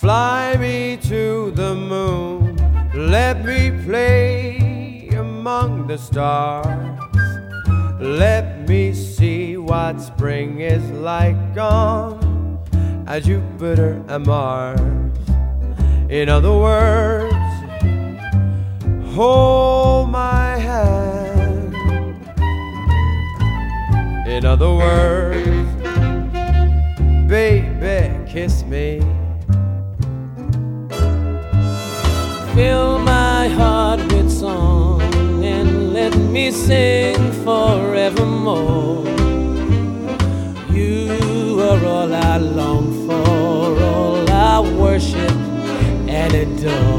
Fly me to the moon, let me play among the stars. Let me see what spring is like on Jupiter and Mars. In other words, hold my hand. In other words, baby, kiss me. Fill my heart with song and let me sing forevermore. You are all I long for, all I worship and adore.